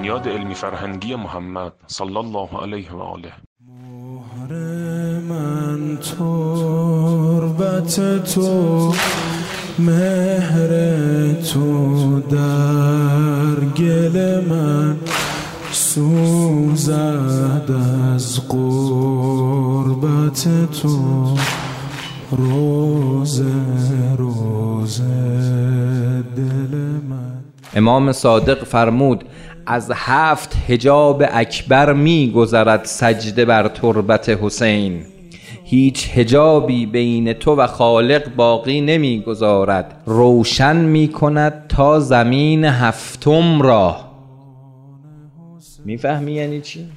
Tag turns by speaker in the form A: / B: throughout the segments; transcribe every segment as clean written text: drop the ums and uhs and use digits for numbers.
A: بنیاد علمی فرهنگی محمد صلی الله علیه و آله.
B: مهر من تربت تو، مهر تو در گل من سوزد از قربت تو، روز روز دل من.
C: امام صادق فرمود از 7 حجاب اکبر می گذرد سجده بر تربت حسین، هیچ حجابی بین تو و خالق باقی نمی گذارد، روشن می کند تا زمین 7 را. میفهمی یعنی چی؟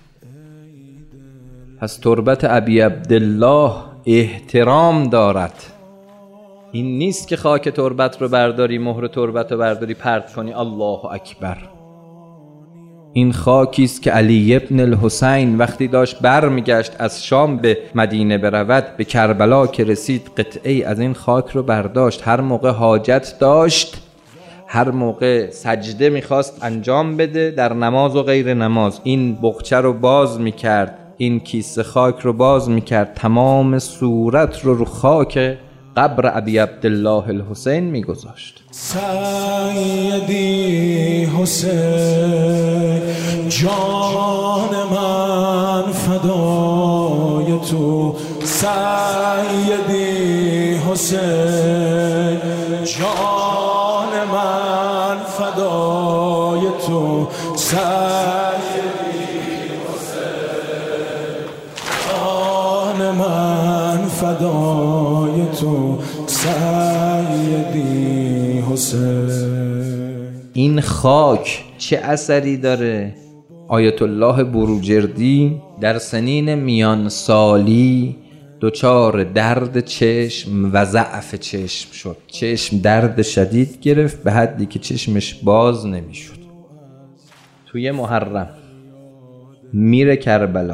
C: پس تربت ابی عبدالله احترام دارد. این نیست که خاک تربت رو برداری، مهر تربت رو برداری پرت کنی الله اکبر. این خاکی است که علی ابن الحسین وقتی داشت برمیگشت از شام به مدینه برود، به کربلا که رسید قطعه از این خاک رو برداشت. هر موقع حاجت داشت، هر موقع سجده میخواست انجام بده در نماز و غیر نماز، این بقچه رو باز میکرد، این کیسه خاک رو باز میکرد، تمام صورت رو خاک قبر ابی عبدالله الحسین میگذاشت.
B: سیدی حسین جان من فدای تو، سیدی حسین جان من فدای تو، سیدی حسین جان من فدای تو، سیدی حسین.
C: این خاک چه اثری داره؟ آیت الله بروجردی در سنین میان سالی دچار درد چشم و ضعف چشم شد. چشم درد شدید گرفت به حدی که چشمش باز نمیشد. توی محرم میره کربلا،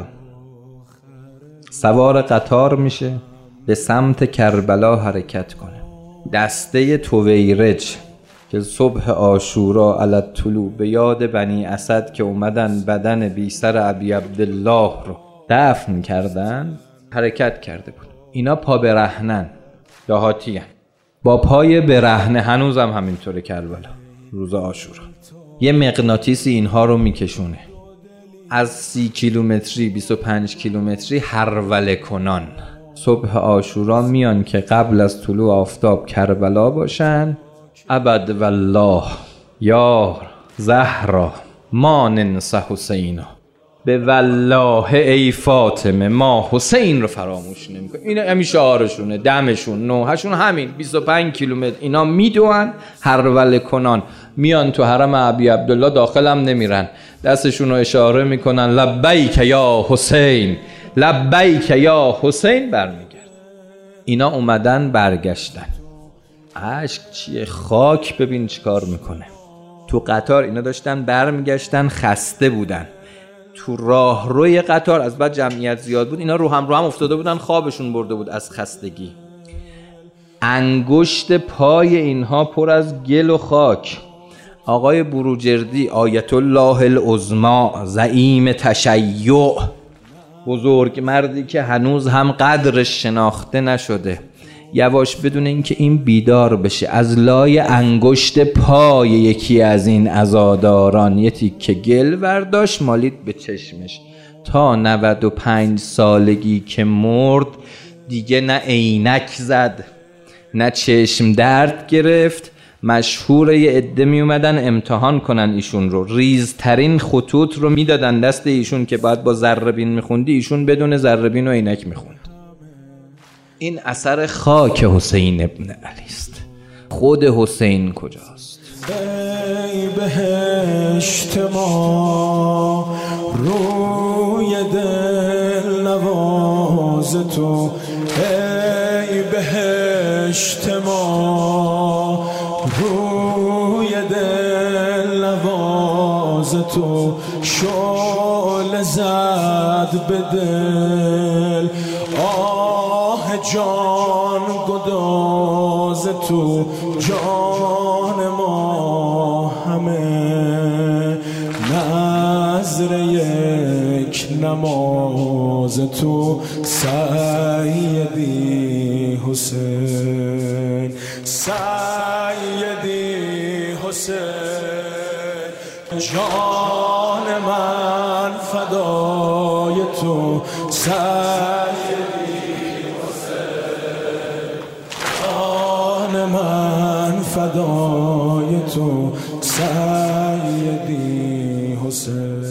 C: سوار قطار میشه، به سمت کربلا حرکت کنه. دسته تویرج که صبح عاشورا علی الطلوع به یاد بنی اسد که اومدن بدن بی سر ابی عبدالله رو دفن کردن حرکت کرده بود. اینا پا برهنن، دهاتی هن. با پای برهنه هنوزم همینطوره کربلا روز عاشورا. یه مغناطیسی اینها رو میکشونه از 30 کیلومتری 25 کیلومتری هروله کنان. صبح عاشورا میان که قبل از طلوع آفتاب کربلا باشن. ابد والله یا زهرا ما ننسى حسینا، به والله ای فاطمه ما حسین رو فراموش نمیکنیم. اینا همین شعارشونه، دمشون، نوحشون همین. 25 کیلومتر اینا میدوئن هروله کنان، میان تو حرم ابی عبدالله، داخل هم نمیرن، دستشون رو اشاره میکنن لبیک یا حسین، لبیک یا حسین، برمیگرد. اینا اومدن برگشتن، عشق چیه، خاک ببین چیکار میکنه. تو قطار اینا داشتن برمیگشتن، خسته بودن. تو راه روی قطار از بعد جمعیت زیاد بود، اینا رو هم افتاده بودن، خوابشون برده بود از خستگی. انگشت پای اینها پر از گل و خاک. آقای بروجردی آیت الله العظمی زعیم تشیع، بزرگ مردی که هنوز هم قدرش شناخته نشده، یواش بدون اینکه این بیدار بشه از لای انگشت پای یکی از این عزاداران یه تیکه گل برداشت مالید به چشمش. تا 95 سالگی که مرد دیگه نه عینک زد نه چشم درد گرفت. مشهوره یه عده می اومدن امتحان کنن ایشون رو، ریزترین خطوط رو میدادن دست ایشون که باید با ذره‌بین میخوندی، ایشون بدون ذره‌بین و عینک میخوند. این اثر خاک حسین ابن علی است. خود حسین کجاست؟
B: ای بهشت ما روی دل نواز تو، ای بهشت ما روی دل نواز تو، شعله زد به دل جان گداز تو، جان ما همه نه یک نماز تو سیدی حسین، سیدی حسین، جان من فدای تو سیدی حسین، جان من فدای تو سیدی حسین.